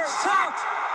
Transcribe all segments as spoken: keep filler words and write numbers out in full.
Shout!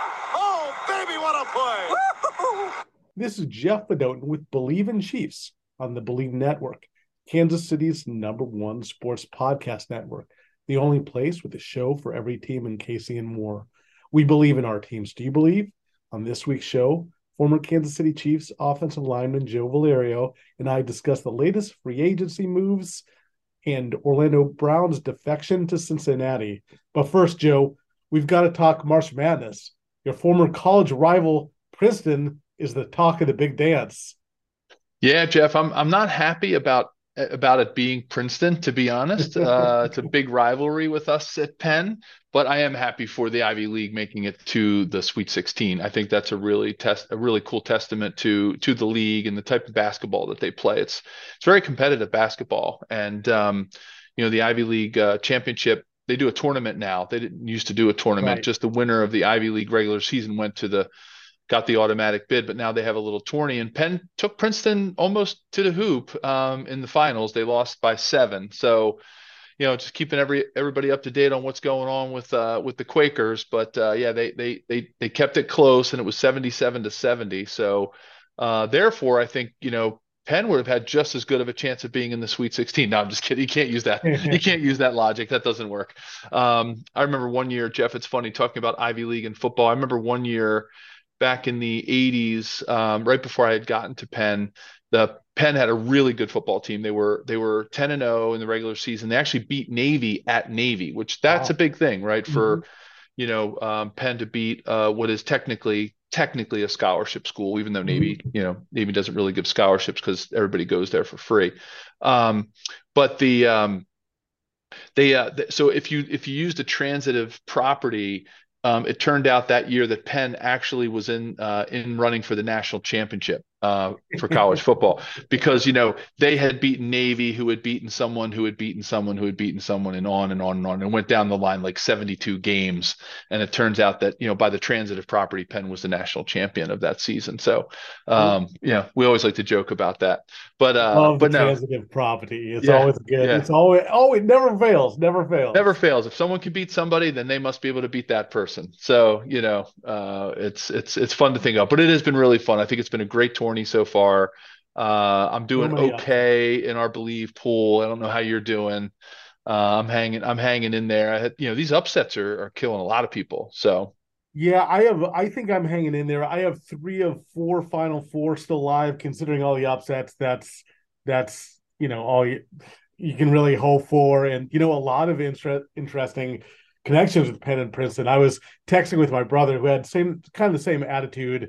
Oh, baby, what a play! This is Jeff Bedoten with Believe in Chiefs on the Believe Network, Kansas City's number one sports podcast network, the only place with a show for every team in K C and more. We believe in our teams. Do you believe? On this week's show, former Kansas City Chiefs offensive lineman Joe Valerio and I discuss the latest free agency moves and Orlando Brown's defection to Cincinnati. But first, Joe, we've got to talk March Madness. Your former college rival, Princeton, is the talk of the big dance. Yeah, Jeff, I'm I'm not happy about about it being Princeton, to be honest. Uh, it's a big rivalry with us at Penn, but I am happy for the Ivy League making it to the Sweet sixteen. I think that's a really test a really cool testament to to the league and the type of basketball that they play. It's it's very competitive basketball, and um, you know the Ivy League uh, championship. They do a tournament now. They didn't used to do a tournament. Right. Just the winner of the Ivy League regular season went to the got the automatic bid, but now they have a little tourney. And Penn took Princeton almost to the hoop um, in the finals. They lost by seven. So, you know, just keeping every everybody up to date on what's going on with uh, with the Quakers. But uh, yeah, they they they they kept it close, and it was seventy-seven to seventy. So uh, therefore, I think you know Penn would have had just as good of a chance of being in the Sweet sixteen. No, I'm just kidding. You can't use that. You can't use that logic. That doesn't work. Um, I remember one year, Jeff. It's funny talking about Ivy League and football. I remember one year back in the eighties, um, right before I had gotten to Penn, the Penn had a really good football team. They were they were ten and oh in the regular season. They actually beat Navy at Navy, which that's wow. a big thing, right? For mm-hmm. you know um, Penn to beat uh, what is technically technically a scholarship school, even though Navy mm-hmm. you know Navy doesn't really give scholarships because everybody goes there for free. Um, but the um, they uh, th- so if you if you used a transitive property. Um, it turned out that year that Penn actually was in uh, in running for the national championship uh, for college football because, you know, they had beaten Navy, who had beaten someone, who had beaten someone, who had beaten someone, and on and on and on, and went down the line like seventy-two games. And it turns out that, you know, by the transitive property, Penn was the national champion of that season. So, um, yeah, we always like to joke about that. But uh, Love but the no. transitive property. It's Yeah, always good. yeah. It's always oh, it never fails. Never fails. Never fails. If someone can beat somebody, then they must be able to beat that person. So, you know, uh, it's it's it's fun to think of, but it has been really fun. I think it's been a great tourney so far. Uh, I'm doing okay in our Believe pool. I don't know how you're doing. Uh, I'm hanging. I'm hanging in there. I had, you know, these upsets are are killing a lot of people. So. Yeah, I have. I think I'm hanging in there. I have three of four Final Four still live, considering all the upsets. That's that's you know all you you can really hope for, and you know a lot of inter- interesting connections with Penn and Princeton. I was texting with my brother who had same kind of the same attitude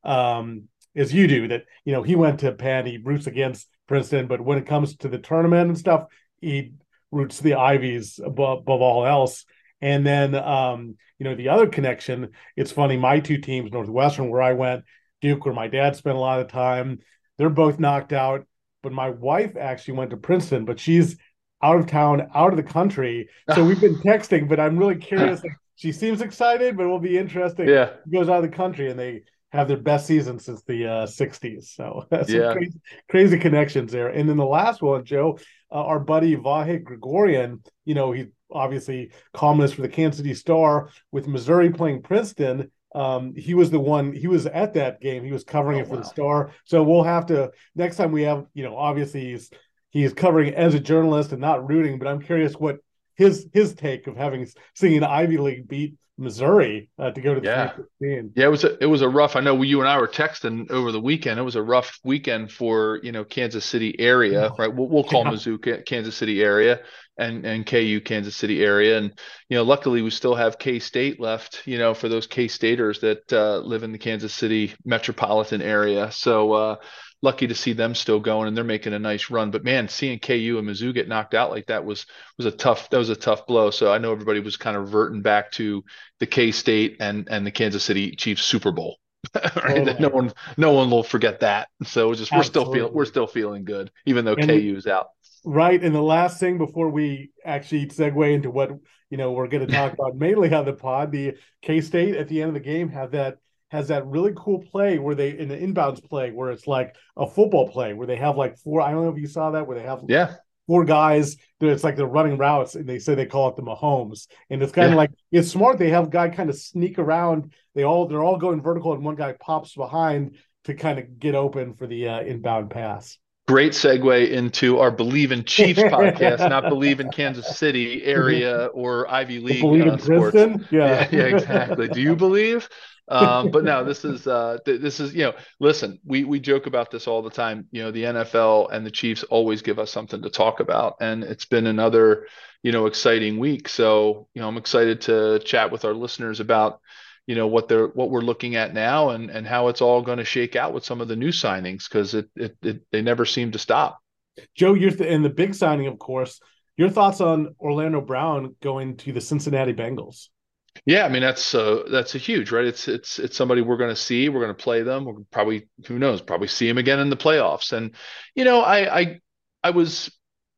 um, as you do. That you know he went to Penn, he roots against Princeton, but when it comes to the tournament and stuff, he roots the Ivies above, above all else. And then, um, you know, the other connection, it's funny, my two teams, Northwestern, where I went, Duke, where my dad spent a lot of time, they're both knocked out. But my wife actually went to Princeton, but she's out of town, out of the country. So we've been texting, but I'm really curious. Like, she seems excited, but it will be interesting. Yeah. She goes out of the country and they have their best season since the uh, sixties. So some yeah. crazy, crazy connections there. And then the last one, Joe, uh, our buddy Vahe Gregorian, you know, he obviously columnist for the Kansas City Star with Missouri playing Princeton. Um, he was the one, he was at that game. He was covering oh, it for wow. the Star. So we'll have to, next time we have, you know, obviously he's, he's covering as a journalist and not rooting, but I'm curious what his, his take of having seen Ivy League beat Missouri uh, to go to the yeah. Sweet sixteen. Yeah, it was a, it was a rough. I know you and I were texting over the weekend. It was a rough weekend for you know Kansas City area, right? We'll, we'll call yeah. Mizzou Kansas City area and and K U Kansas City area, and you know luckily we still have K-State left. You know for those K-Staters that uh, live in the Kansas City metropolitan area. So uh, lucky to see them still going, and they're making a nice run. But man, seeing K U and Mizzou get knocked out like that was was a tough that was a tough blow. So I know everybody was kind of reverting back to the K-State and and the Kansas City Chiefs Super Bowl. Right? Totally. No one no one will forget that. So just we're Absolutely. still feeling we're still feeling good, even though and K U is out. Right. And the last thing before we actually segue into what you know we're going to talk about mainly on the pod, the K-State at the end of the game have that has that really cool play where they in the inbounds play where it's like a football play where they have like four. I don't know if you saw that where they have yeah four guys. It's like they're running routes, and they say they call it the Mahomes. And it's kind of Yeah. like it's smart. They have a guy kind of sneak around. They all they're all going vertical, and one guy pops behind to kind of get open for the uh, inbound pass. Great segue into our Believe in Chiefs podcast, not Believe in Kansas City area or Ivy League Believe uh, in sports. Princeton, yeah, Yeah, yeah, exactly. Do you believe? Um, but no, this is uh, th- this is you know, listen, we we joke about this all the time. You know, the N F L and the Chiefs always give us something to talk about, and it's been another you know exciting week. So you know, I'm excited to chat with our listeners about you know what they're what we're looking at now and and how it's all going to shake out with some of the new signings because it, it it they never seem to stop. Joe, you're th- and the big signing, of course. Your thoughts on Orlando Brown going to the Cincinnati Bengals? Yeah, I mean that's uh that's a huge, right? It's it's it's somebody we're going to see. We're going to play them. We're probably who knows, probably see him again in the playoffs. And you know, I I I was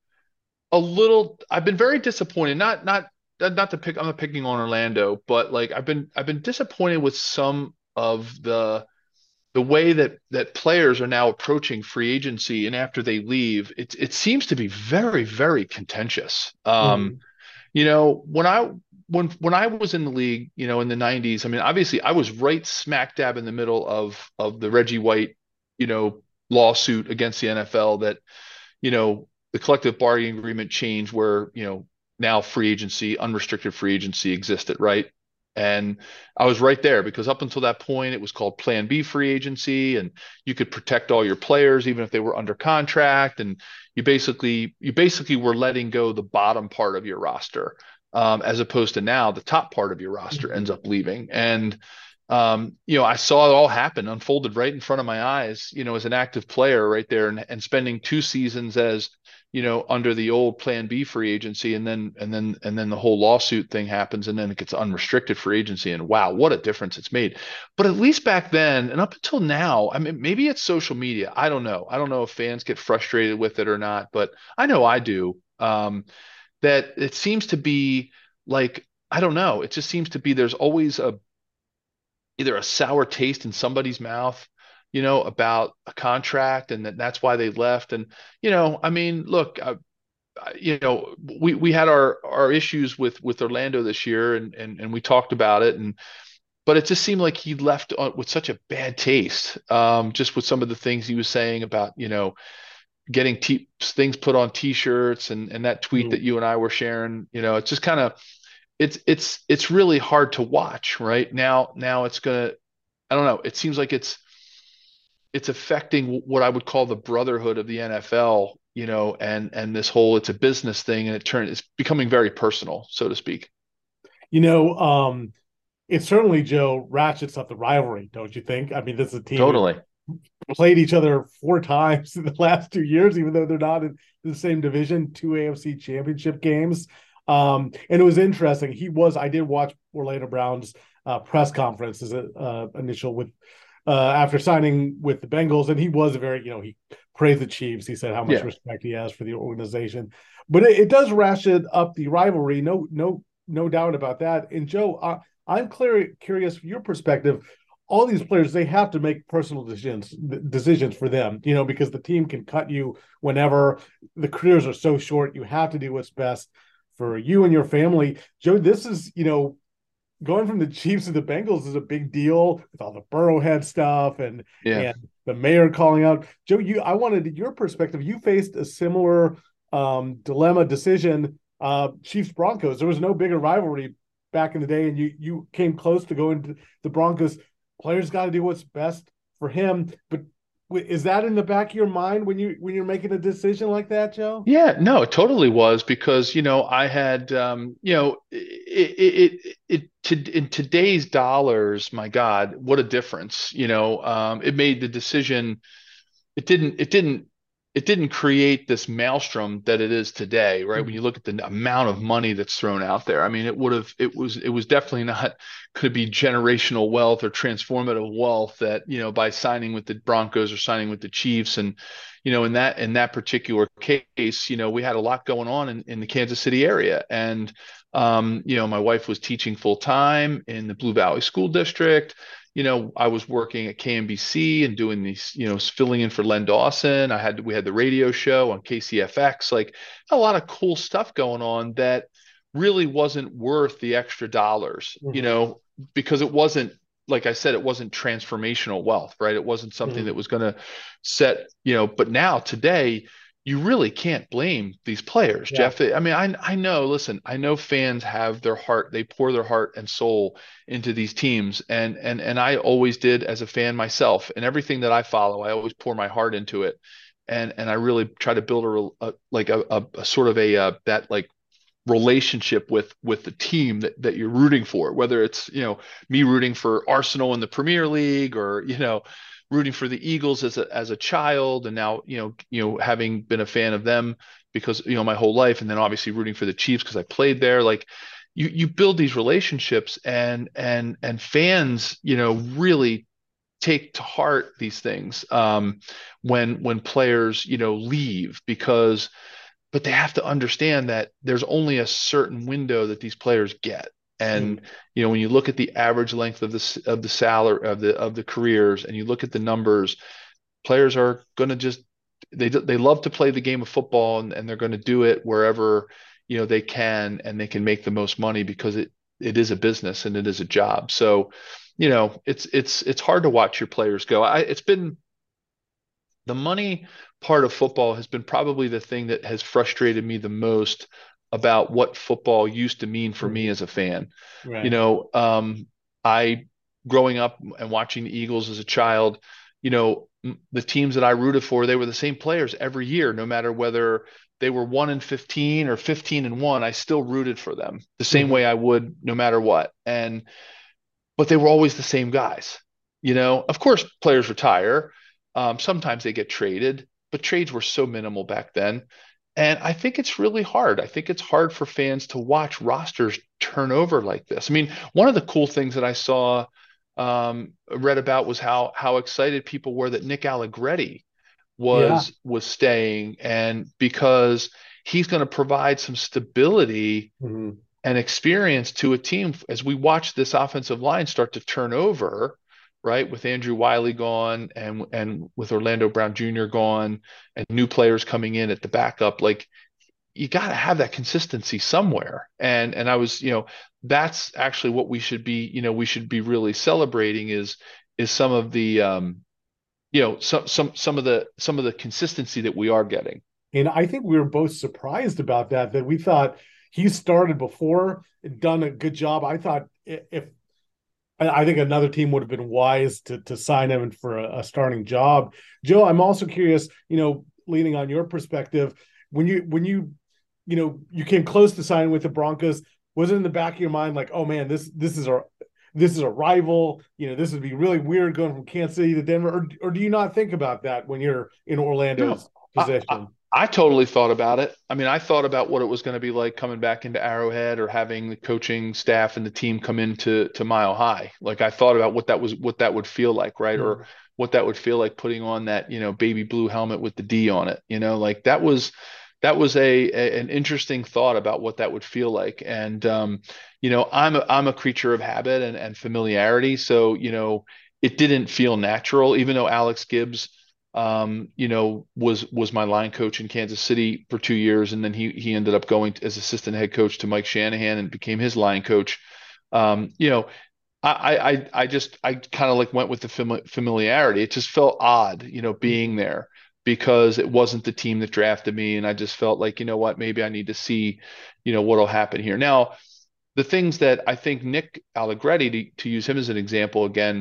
a little. I've been very disappointed. Not not not to pick. I'm not picking on Orlando, but like I've been I've been disappointed with some of the the way that that players are now approaching free agency and after they leave. It it seems to be very very contentious. Um, Mm. you know, when I when when I was in the league, you know, in the nineties, I mean, obviously I was right smack dab in the middle of of the Reggie White, you know, lawsuit against the N F L that, you know, the collective bargaining agreement changed where, you know, now free agency, unrestricted free agency existed, right? And I was right there because up until that point, it was called Plan B free agency, and you could protect all your players even if they were under contract. And you basically you basically were letting go the bottom part of your roster, um, as opposed to now the top part of your roster ends Mhm. up leaving. And um, you know, I saw it all happen, unfolded right in front of my eyes, you know, as an active player right there and, and spending two seasons as, you know, under the old Plan B free agency, and then and then and then the whole lawsuit thing happens, and then it gets unrestricted free agency, and wow, what a difference it's made. But at least back then and up until now, I mean, maybe it's social media. I don't know. I don't know if fans get frustrated with it or not, but I know I do. Um, that it seems to be like I don't know. It just seems to be there's always a either a sour taste in somebody's mouth, you know, about a contract, and that that's why they left. And you know, I mean, look, uh, you know, we we had our our issues with with Orlando this year, and and and we talked about it, and but it just seemed like he left on, with such a bad taste, um, just with some of the things he was saying about, you know, getting t- things put on T-shirts, and and that tweet that Mm. you and I were sharing. You know, it's just kind of it's it's it's really hard to watch right now. Now it's gonna I don't know. It seems like it's it's affecting what I would call the brotherhood of the N F L, you know, and and this whole it's a business thing, and it turned it's becoming very personal, so to speak. You know, um, it certainly, Joe, ratchets up the rivalry, don't you think? I mean, this is a team who Totally. played each other four times in the last two years, even though they're not in the same division, two A F C championship games. Um, and it was interesting. He was, I did watch Orlando Brown's uh, press conference as a uh, initial with uh, after signing with the Bengals, and he was a very, you know, he praised the Chiefs. He said how much Yeah. respect he has for the organization, but it, it does ratchet up the rivalry. No, no, no doubt about that. And Joe, uh, I'm clear, curious from your perspective. All these players, they have to make personal decisions decisions for them, you know, because the team can cut you whenever. The careers are so short. You have to do what's best for you and your family. Joe, this is, you know, going from the Chiefs to the Bengals is a big deal with all the Burrowhead stuff and Yeah. and the mayor calling out. Joe, you I wanted your perspective. You faced a similar um, dilemma decision. Uh, Chiefs Broncos. There was no bigger rivalry back in the day, and you you came close to going to the Broncos. Players got to do what's best for him, but is that in the back of your mind when you when you're making a decision like that, Joe? Yeah, no, it totally was because, you know, I had, um, you know, it, it, it, it to, in today's dollars, my God, what a difference, you know, um, it made the decision. It didn't, it didn't, it didn't create this maelstrom that it is today, right? When you look at the amount of money that's thrown out there, I mean, it would have, it was, it was definitely not, could be generational wealth or transformative wealth that, you know, by signing with the Broncos or signing with the Chiefs. And, you know, in that, in that particular case, you know, we had a lot going on in, in the Kansas City area. And, um, you know, my wife was teaching full time in the Blue Valley School District. you know, I was working at K N B C and doing these, you know, filling in for Len Dawson. I had, we had the radio show on K C F X, like a lot of cool stuff going on that really wasn't worth the extra dollars, you Mm-hmm. know, because it wasn't, like I said, it wasn't transformational wealth, right? It wasn't something Mm-hmm. that was going to set, you know, but now today, you really can't blame these players, Yeah. Jeff. I mean, I I know, listen, I know fans have their heart, they pour their heart and soul into these teams. And and and I always did as a fan myself. And everything that I follow, I always pour my heart into it. And and I really try to build a, a like a, a, a sort of a uh, that like relationship with with the team that, that you're rooting for, whether it's, you know, me rooting for Arsenal in the Premier League, or, you know, rooting for the Eagles as a as a child, and now, you know, you know, having been a fan of them because, you know, my whole life, and then obviously rooting for the Chiefs because I played there. Like you you build these relationships, and and and fans, you know, really take to heart these things um, when when players, you know, leave, because but they have to understand that there's only a certain window that these players get. And, Mm-hmm. you know, when you look at the average length of the of the salary of the of the careers, and you look at the numbers, players are going to just they they love to play the game of football, and, and they're going to do it wherever, you know, they can, and they can make the most money because it it is a business and it is a job. So, you know, it's it's it's hard to watch your players go. I it's been the money part of football has been probably the thing that has frustrated me the most about what football used to mean for me Mm-hmm. as a fan. You Right. know, um, I growing up and watching the Eagles as a child, you know, the teams that I rooted for, they were the same players every year, no matter whether they were one and fifteen or fifteen and one. I still rooted for them the same Mm-hmm. way I would no matter what. And but they were always the same guys. You know, of course, players retire. Um, sometimes they get traded, but trades were so minimal back then. And I think it's really hard. I think it's hard for fans to watch rosters turn over like this. I mean, one of the cool things that I saw, um, read about, was how how excited people were that Nick Allegretti Yeah. was was staying, and because he's going to provide some stability Mm-hmm. and experience to a team as we watch this offensive line start to turn over, right? With Andrew Wiley gone, and and with Orlando Brown Junior gone, and new players coming in at the backup, like you got to have that consistency somewhere. And and I was, you know, that's actually what we should be, you know, we should be really celebrating is is some of the um, you know, some some some of the some of the consistency that we are getting. And I think we were both surprised about that, that we thought he started before, done a good job. I thought if I think another team would have been wise to to sign him for a, a starting job. Joe, I'm also curious, you know, leaning on your perspective, when you when you you know you came close to signing with the Broncos, was it in the back of your mind like, oh man, this this is our this is a rival, you know, this would be really weird going from Kansas City to Denver, or, or do you not think about that when you're in No, Orlando's I, I, position? I totally thought about it. I mean, I thought about what it was going to be like coming back into Arrowhead, or having the coaching staff and the team come into to Mile High. Like I thought about what that was, what that would feel like, right? Or Mm-hmm. what that would feel like putting on that, you know, baby blue helmet with the D on it. You know, like that was that was a, a an interesting thought about what that would feel like. And um, you know, I'm a, I'm a creature of habit and and familiarity, so you know, it didn't feel natural, even though Alex Gibbs, um, you know, was was my line coach in Kansas City for two years, and then he he ended up going to, as assistant head coach to Mike Shanahan, and became his line coach. Um, you know, I I I just I kind of like went with the fami- familiarity. It just felt odd, you know, being there, because it wasn't the team that drafted me, and I just felt like, you know what, maybe I need to see, you know, what'll happen here. Now, the things that I think Nick Allegretti, to, to use him as an example again,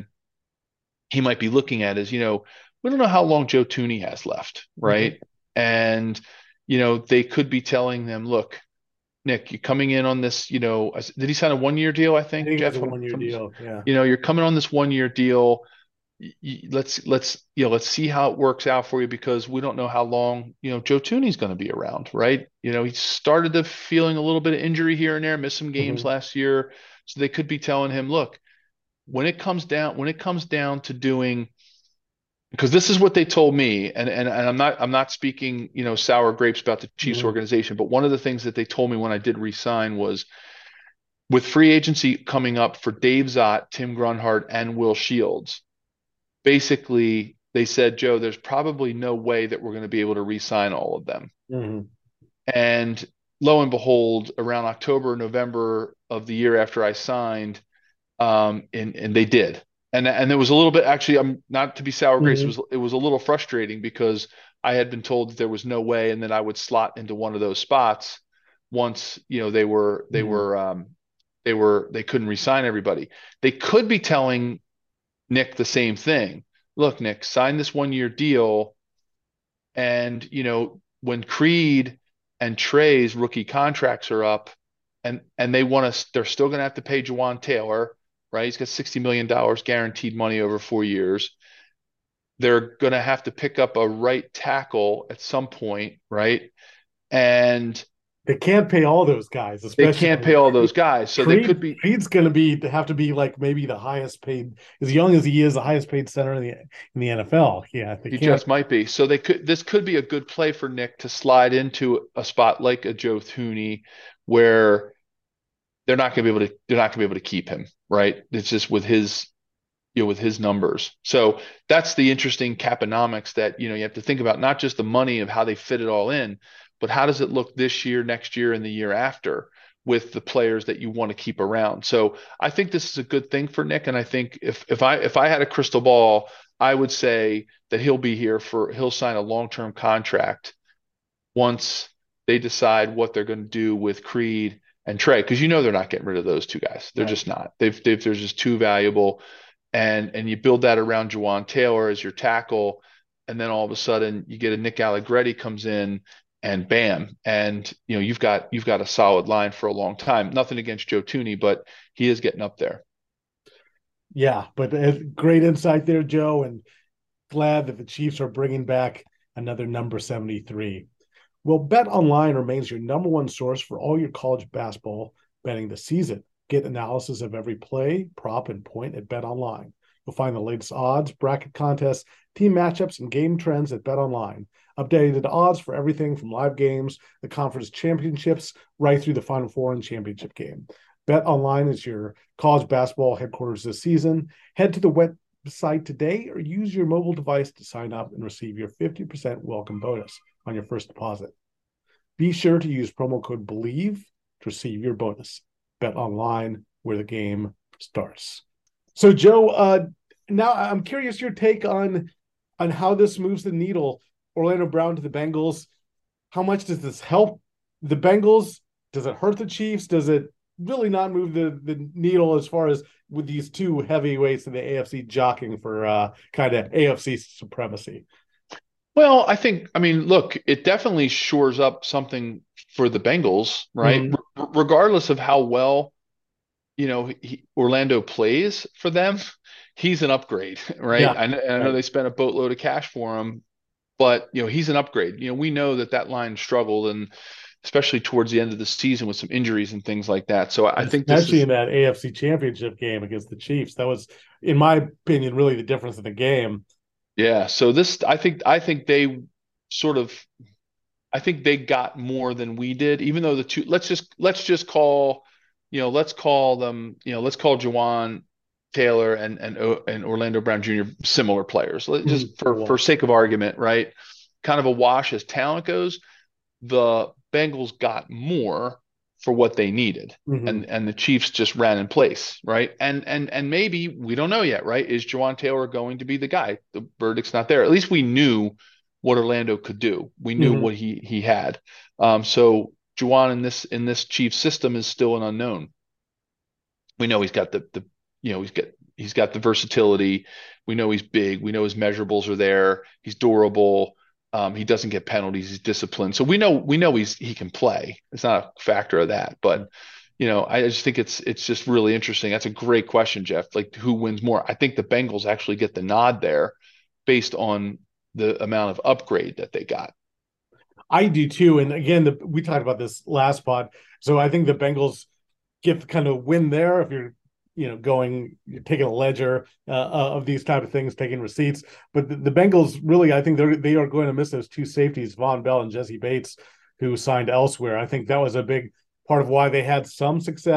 he might be looking at is, you know, we don't know how long Joe Tooney has left, Mm-hmm. right? And, you know, they could be telling them, look, Nick, you're coming in on this, you know, did he sign a one year deal? I I think, think it was Jeff, a from, one year from, deal. Yeah. you know, you're coming on this one year deal. Let's, let's, you know, let's see how it works out for you, because we don't know how long, you know, Joe Tooney's going to be around, right? You know, he started to feeling a little bit of injury here and there, missed some games Mm-hmm. last year. So they could be telling him, look, when it comes down, when it comes down to doing, because this is what they told me, and, and and I'm not I'm not speaking, you know, sour grapes about the Chiefs Mm-hmm. organization, but one of the things that they told me when I did resign was, with free agency coming up for Dave Zott, Tim Grunhard, and Will Shields, basically they said, Joe, there's probably no way that we're going to be able to re-sign all of them. Mm-hmm. And lo and behold, around October, November of the year after I signed, um, and, and they did. And and there was a little bit, actually, I'm not to be sour grapes. Mm-hmm. It was it was a little frustrating because I had been told that there was no way, and that I would slot into one of those spots once, you know, they were they mm-hmm. were um, they were they couldn't re-sign everybody. They could be telling Nick the same thing. Look, Nick, sign this one-year deal, and you know when Creed and Trey's rookie contracts are up, and and they want to, they're still going to have to pay Jawaan Taylor, right? He's got sixty million dollars guaranteed money over four years. They're going to have to pick up a right tackle at some point, right? And they can't pay all those guys. They can't pay all those guys, so Creed, they could be. Creed's going to be have to be like maybe the highest paid, as young as he is, the highest paid center in the in the N F L. Yeah, he can't. Just might be. So they could. This could be a good play for Nick to slide into a spot like a Joe Thuney, where they're not going to be able to. They're not going to be able to keep him, right? It's just with his, you know, with his numbers. So that's the interesting caponomics that, you know, you have to think about, not just the money of how they fit it all in, but how does it look this year, next year, and the year after with the players that you want to keep around. So I think this is a good thing for Nick. And I think if if I if I had a crystal ball, I would say that he'll be here for he'll sign a long-term contract once they decide what they're going to do with Creed and Trey, because you know they're not getting rid of those two guys. They're right. just not. They've they've they're just too valuable. And and you build that around Jawaan Taylor as your tackle, and then all of a sudden you get a Nick Allegretti comes in, and bam, and you know you've got you've got a solid line for a long time. Nothing against Joe Thuney, but he is getting up there. Yeah, but uh, great insight there, Joe, and glad that the Chiefs are bringing back another number seventy-three. Well, BetOnline remains your number one source for all your college basketball betting this season. Get analysis of every play, prop, and point at BetOnline. You'll find the latest odds, bracket contests, team matchups, and game trends at BetOnline. Updated odds for everything from live games, the conference championships, right through the Final Four and championship game. BetOnline is your college basketball headquarters this season. Head to the website today or use your mobile device to sign up and receive your fifty percent welcome bonus on your first deposit. Be sure to use promo code BELIEVE to receive your bonus. BetOnline, where the game starts. So, Joe, uh, now I'm curious your take on on how this moves the needle. Orlando Brown to the Bengals. How much does this help the Bengals? Does it hurt the Chiefs? Does it really not move the, the needle as far as with these two heavyweights in the A F C jockeying for uh, kind of A F C supremacy? Well, I think, I mean, look, it definitely shores up something for the Bengals, right? Mm-hmm. R- regardless of how well, you know, he, Orlando plays for them, he's an upgrade, right? Yeah, I, I know right. they spent a boatload of cash for him, but, you know, he's an upgrade. You know, we know that that line struggled, and especially towards the end of the season with some injuries and things like that. So I think this especially is, in that A F C championship game against the Chiefs, that was, in my opinion, really the difference in the game. Yeah. So this, I think, I think they sort of, I think they got more than we did, even though the two, let's just, let's just call, you know, let's call them, you know, let's call Jawaan Taylor and, and, and Orlando Brown Junior similar players, just mm-hmm. for, for sake of argument, right? Kind of a wash as talent goes. The Bengals got more for what they needed, mm-hmm. and and the Chiefs just ran in place, right? And and and maybe we don't know yet, right? Is Jawaan Taylor going to be the guy? The verdict's not there. At least we knew what Orlando could do. We knew mm-hmm. what he he had. Um, so Jawaan in this in this Chiefs system is still an unknown. We know he's got the the you know he's got he's got the versatility. We know he's big. We know his measurables are there. He's durable. Um, he doesn't get penalties. He's disciplined. So we know we know he's he can play. It's not a factor of that. But you know, I just think it's it's just really interesting. That's a great question, Jeff. Like, who wins more? I think the Bengals actually get the nod there, based on the amount of upgrade that they got. I do too. And again, the, we talked about this last pod. So I think the Bengals get kind of win there if you're you know, going, you're taking a ledger uh, of these type of things, taking receipts. But the, the Bengals really, I think they're, they are going to miss those two safeties, Von Bell and Jesse Bates, who signed elsewhere. I think that was a big part of why they had some success. If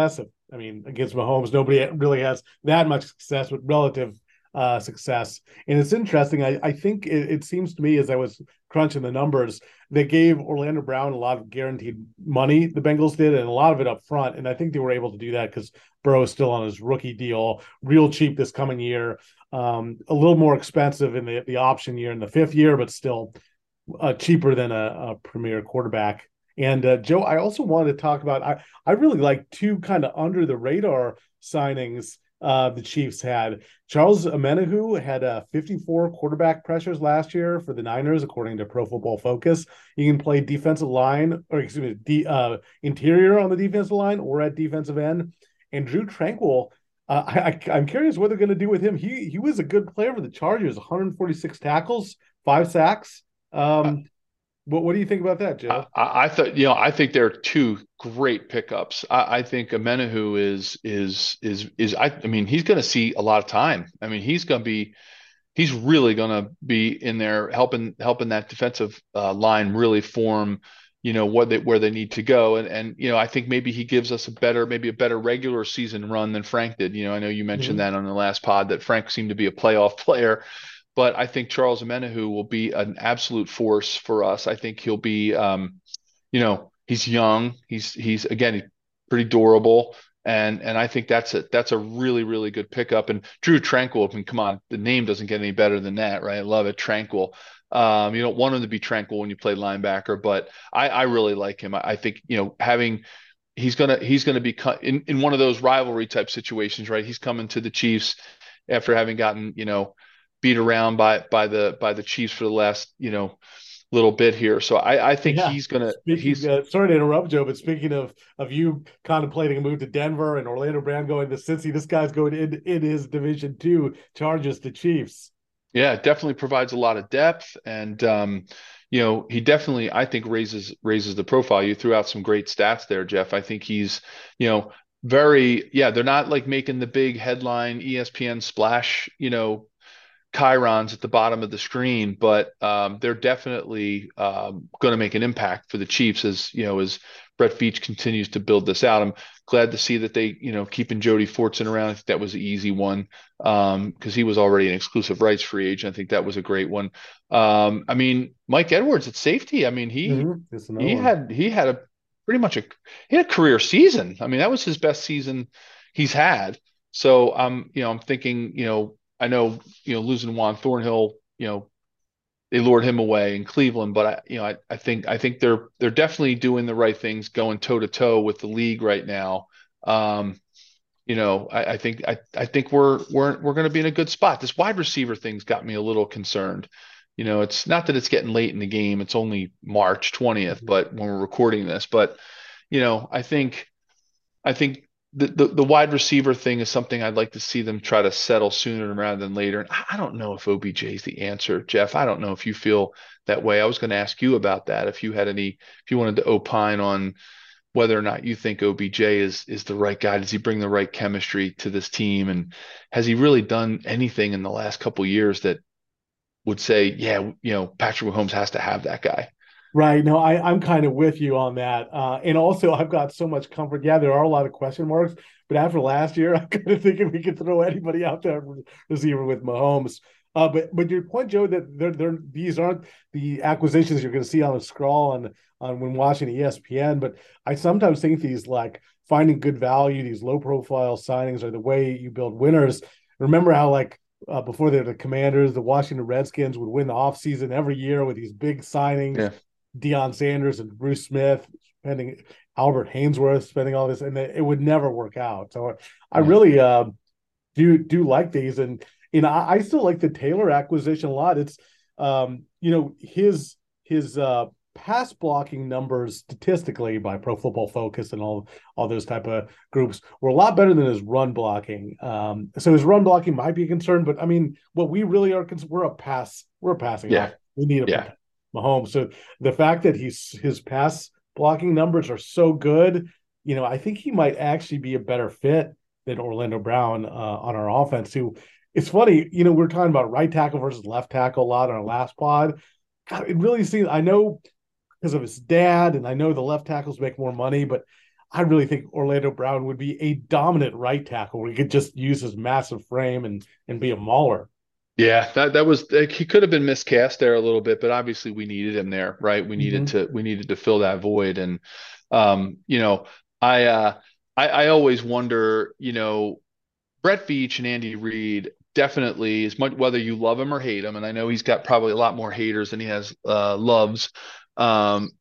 I mean, against Mahomes, nobody really has that much success with relative uh, success. And it's interesting. I, I think it, it seems to me, as I was crunching the numbers, they gave Orlando Brown a lot of guaranteed money, the Bengals did, and a lot of it up front. And I think they were able to do that because Burrow is still on his rookie deal, real cheap this coming year, um, a little more expensive in the, the option year in the fifth year, but still uh, cheaper than a, a premier quarterback. And uh, Joe, I also wanted to talk about, I, I really like two kind of under the radar signings uh, the Chiefs had. Charles Omenihu had uh, fifty-four quarterback pressures last year for the Niners, according to Pro Football Focus. He can play defensive line, or excuse me, de, uh, interior on the defensive line or at defensive end. And Drew Tranquill, uh, I, I, I'm curious what they're going to do with him. He he was a good player for the Chargers, one hundred forty-six tackles, five sacks. Um, What What do you think about that, Joe? I, I thought, you know, I think there are two great pickups. I, I think Omenihu is is is is I, I mean, he's going to see a lot of time. I mean, he's going to be, he's really going to be in there helping helping that defensive uh, line really form, you know, what they where they need to go. And and you know, I think maybe he gives us a better, maybe a better regular season run than Frank did. You know, I know you mentioned mm-hmm. that on the last pod that Frank seemed to be a playoff player. But I think Charles Omenihu will be an absolute force for us. I think he'll be, um, you know, he's young. He's he's again he's pretty durable, and and I think that's a that's a really really good pickup. And Drew Tranquill, I mean, come on, the name doesn't get any better than that, right? I love it, Tranquill. Um, you don't want him to be tranquil when you play linebacker, but I, I really like him. I, I think you know having he's gonna he's gonna be in in one of those rivalry type situations, right? He's coming to the Chiefs after having gotten you know. beat around by by the by the Chiefs for the last you know little bit here. So I I think yeah. he's gonna speaking, he's uh, sorry to interrupt, Joe, but speaking of of you contemplating a move to Denver and Orlando Brown going to Cincy, this guy's going in in his division two, Chargers to Chiefs. Yeah, definitely provides a lot of depth, and um, you know he definitely I think raises raises the profile. You threw out some great stats there, Jeff. I think he's you know very yeah they're not like making the big headline E S P N splash you know. Chyrons at the bottom of the screen, but um, they're definitely um, going to make an impact for the Chiefs as you know as Brett Veach continues to build this out. I'm glad to see that they you know keeping Jody Fortson around. I think that was an easy one because um, he was already an exclusive rights free agent. I think that was a great one. Um, I mean, Mike Edwards at safety. I mean, he mm-hmm. he one. had he had a pretty much a he had a career season. I mean, that was his best season he's had. So I'm um, you know I'm thinking you know. I know, you know, losing Juan Thornhill, you know, they lured him away in Cleveland, but I, you know, I, I think I think they're they're definitely doing the right things, going toe to toe with the league right now. Um, you know, I, I think I, I think we're we're we're going to be in a good spot. This wide receiver thing's got me a little concerned. You know, it's not that it's getting late in the game; it's only March twentieth, but when we're recording this, but you know, I think I think. The, the the wide receiver thing is something I'd like to see them try to settle sooner rather than later. And I don't know if O B J is the answer, Jeff. I don't know if you feel that way. I was going to ask you about that. If you had any, if you wanted to opine on whether or not you think O B J is is the right guy. Does he bring the right chemistry to this team? And has he really done anything in the last couple of years that would say, yeah, you know, Patrick Mahomes has to have that guy? Right. No, I, I'm kind of with you on that. Uh, and also, I've got so much comfort. Yeah, there are a lot of question marks, but after last year, I'm kind of thinking we could throw anybody out there receiver with Mahomes. Uh, but but your point, Joe, that they're, they're, these aren't the acquisitions you're going to see on the scroll on, on when watching E S P N. But I sometimes think these like finding good value, these low profile signings are the way you build winners. Remember how like uh, before they're the Commanders, the Washington Redskins would win the offseason every year with these big signings. Yeah. Deion Sanders and Bruce Smith spending Albert Hainsworth spending all this, and it would never work out. So I really uh, do do like these, and you know I, I still like the Taylor acquisition a lot. It's um, you know his his uh, pass blocking numbers statistically by Pro Football Focus and all all those type of groups were a lot better than his run blocking. Um, so his run blocking might be a concern, but I mean, what we really are concerned, we're a pass, we're a passing. Yeah, off. We need a yeah. Mahomes. So the fact that he's his pass blocking numbers are so good, you know, I think he might actually be a better fit than Orlando Brown uh, on our offense too. It's funny, you know, we're talking about right tackle versus left tackle a lot on our last pod. God, it really seems, I know because of his dad, and I know the left tackles make more money, but I really think Orlando Brown would be a dominant right tackle where he could just use his massive frame and and be a mauler. Yeah, that that was like, he could have been miscast there a little bit, but obviously we needed him there, right? We needed Mm-hmm. to we needed to fill that void, and um, you know, I uh, I, I always wonder, you know, Brett Veach and Andy Reid definitely, as much whether you love him or hate him, and I know he's got probably a lot more haters than he has uh, loves. Um,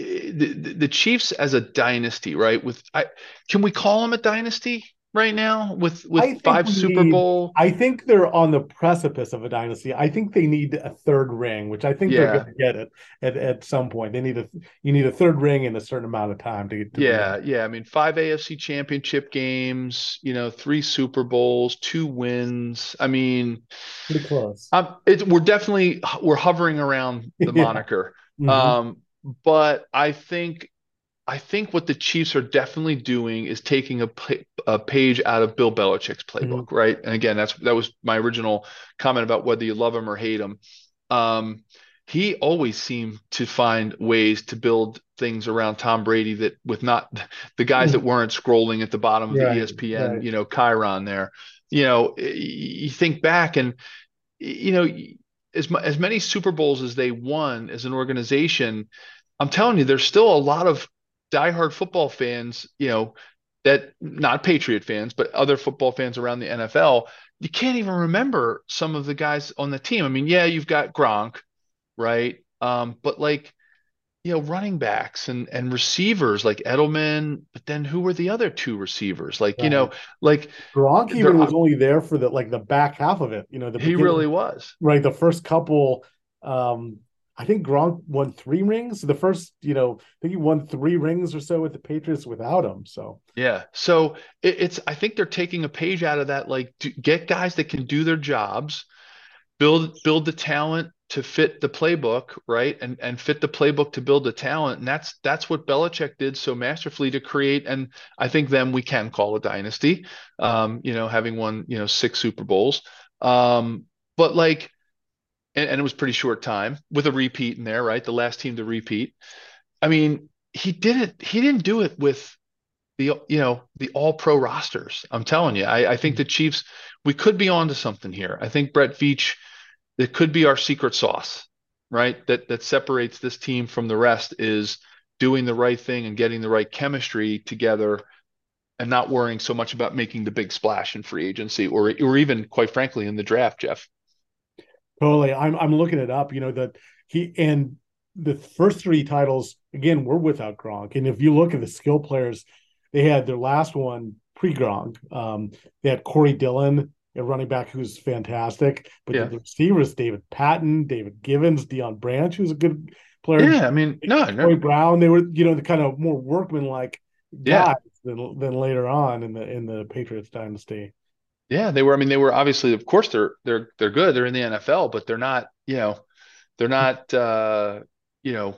the, the Chiefs as a dynasty, right? With I, can we call them a dynasty right now with I with think five we Super need. Bowl? I think they're on the precipice of a dynasty. I think they need a third ring, which I think they're going Yeah, to get it at, at some point. They need a you need a third ring in a certain amount of time to to be yeah, yeah. I mean, five A F C Championship games, you know, three Super Bowls, two wins. I mean, pretty close. um, it's we're definitely we're hovering around the Yeah. moniker. Hmm. Um, but I think I think what the Chiefs are definitely doing is taking a, pa- a page out of Bill Belichick's Hmm. playbook, right? And again, that's that was my original comment about whether you love him or hate him. Um, he always seemed to find ways to build things around Tom Brady that with not the guys that weren't scrolling at the bottom of the Right. E S P N, Right. you know, Chiron there. You know, you think back and you know, as as many Super Bowls as they won as an organization, I'm telling you, there's still a lot of diehard football fans, you know, that not Patriot fans, but other football fans around the N F L. You can't even remember some of the guys on the team. I mean, yeah, you've got Gronk, right? Um, but like, you know, running backs and and receivers like Edelman, but then who were the other two receivers? Like, you Right. know, like Gronk even there, was only there for the like the back half of it. You know, the he beginning, really was. right? The first couple. Um, I think Gronk won three rings. The first, you know, I think he won three rings or so with the Patriots without him. So Yeah. So it, it's, I think they're taking a page out of that, like to get guys that can do their jobs, build, build the talent to fit the playbook, right? And, and fit the playbook to build the talent. And that's, that's what Belichick did so masterfully to create. And I think them we can call a dynasty, um, you know, having won, you know, six Super Bowls. Um, but like, and, and it was pretty short time with a repeat in there, right? The last team to repeat. I mean, he did it. He didn't do it with the you know the all pro rosters. I'm telling you, I, I think the Chiefs, we could be onto something here. I think Brett Veach, that could be our secret sauce, right? That that separates this team from the rest is doing the right thing and getting the right chemistry together and not worrying so much about making the big splash in free agency or or even quite frankly in the draft, Jeff. totally, I'm I'm looking it up. You know that he and the first three titles again were without Gronk. And if you look at the skill players, they had their last one pre Gronk. Um, they had Corey Dillon, a running back who's fantastic, but Yeah. the receivers David Patton, David Givens, Deion Branch, who's a good player, Yeah. I mean, no, Troy no. Brown. They were you know the kind of more workmanlike Yeah. guys than than later on in the in the Patriots dynasty. Yeah. They were, I mean, they were obviously, of course, they're they're they're good. They're in the N F L, but they're not, you know, they're not uh, you know,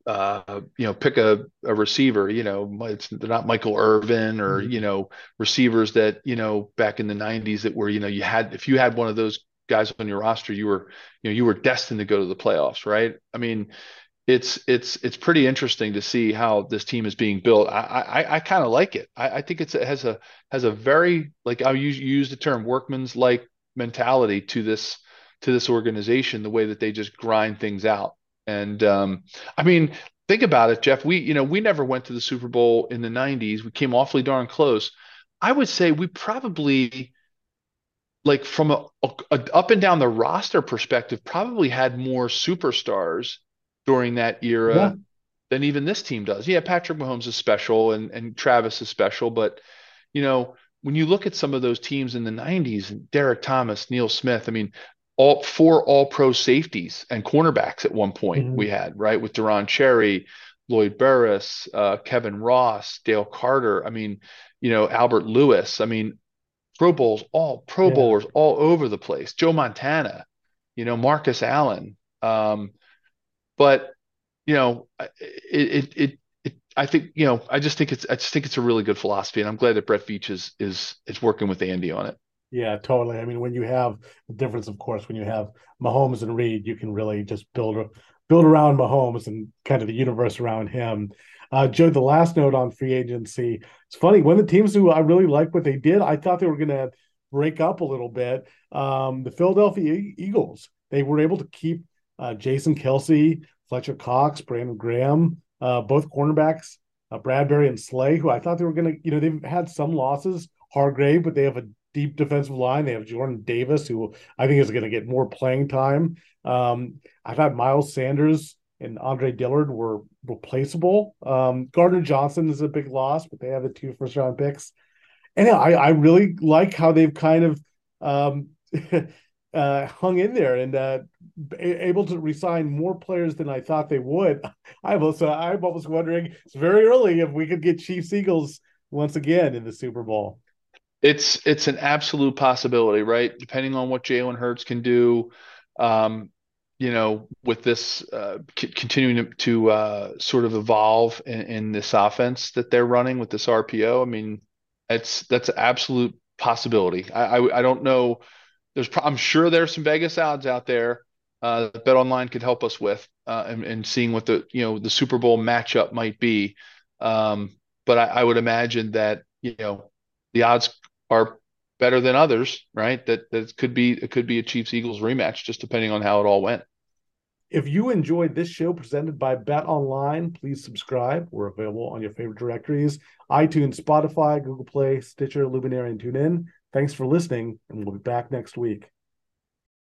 uh, you know, pick a, a receiver, you know, it's they're not Michael Irvin or, you know, receivers that, you know, back in the nineties that were, you know, you had if you had one of those guys on your roster, you were, you know, you were destined to go to the playoffs, right? I mean, it's it's it's pretty interesting to see how this team is being built. I I, I kind of like it. I, I think it's it has a has a very like I'll use use the term workman's like mentality to this to this organization. The way that they just grind things out. And um, I mean, think about it, Jeff. We you know we never went to the Super Bowl in the nineties. We came awfully darn close. I would say we probably like from a, a up and down the roster perspective, probably had more superstars during that Yeah. era than even this team does. Yeah, Patrick Mahomes is special and and Travis is special, but you know, when you look at some of those teams in the nineties, Derek Thomas, Neil Smith, I mean, all four all pro safeties and cornerbacks at one point we Mhm. had, right? With Deron Cherry, Lloyd Burris, uh, Kevin Ross, Dale Carter. I mean, you know, Albert Lewis. I mean, Pro Bowls, all Pro Yeah. Bowlers all over the place. Joe Montana, you know, Marcus Allen. Um, but you know, it, it, it, it, I think, you know, I just think it's, I just think it's a really good philosophy, and I'm glad that Brett Veach is, is, is working with Andy on it. Yeah, totally. I mean, when you have the difference, of course, when you have Mahomes and Reed, you can really just build build around Mahomes and kind of the universe around him. Uh, Joe, the last note on free agency. It's funny. One of the teams who I really like what they did, I thought they were going to break up a little bit. Um, the Philadelphia E- Eagles. They were able to keep uh, Jason Kelsey, Fletcher Cox, Brandon Graham, uh, both cornerbacks, uh, Bradbury and Slay, who I thought they were going to, you know, they've had some losses, Hargrave, but they have a deep defensive line. They have Jordan Davis, who I think is going to get more playing time. Um, I thought Miles Sanders and Andre Dillard were replaceable. Um, Gardner Johnson is a big loss, but they have the two first round picks. And I, I really like how they've kind of um, uh, hung in there and uh, able to resign more players than I thought they would. I'm also I'm almost wondering, it's very early, if we could get Chiefs Eagles once again in the Super Bowl. It's it's an absolute possibility, right? Depending on what Jalen Hurts can do, um, you know, with this uh, c- continuing to, to uh, sort of evolve in, in this offense that they're running with this R P O. I mean, it's that's an absolute possibility. I I, I don't know. There's pro- I'm sure there's some Vegas odds out there uh, that BetOnline could help us with, uh, and, and seeing what the you know the Super Bowl matchup might be. Um, but I, I would imagine that you know the odds are better than others, right? That that could be it could be a Chiefs Eagles rematch, just depending on how it all went. If you enjoyed this show presented by BetOnline, please subscribe. We're available on your favorite directories: iTunes, Spotify, Google Play, Stitcher, Luminary, and TuneIn. Thanks for listening, and we'll be back next week.